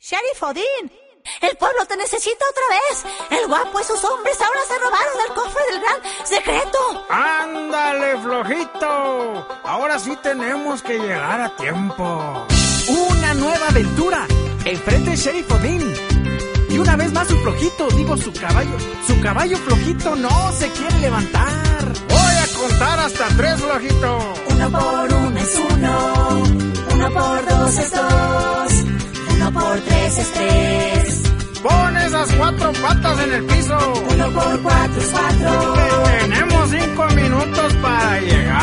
Sheriff Odín, el pueblo te necesita otra vez. El guapo y sus hombres ahora se robaron el cofre del gran secreto. ¡Ándale, flojito! Ahora sí tenemos que llegar a tiempo. ¡Una nueva aventura! Enfrente de Sheriff Odín. Y una vez más su flojito, su caballo flojito no se quiere levantar. Voy a contar hasta 3, flojito. 1 por 1 es 1, 1 por 2 es 2, 1 por 3 es 3. Pon esas 4 patas en el piso. 1 por 4 es 4. Tenemos 5 minutos para llegar.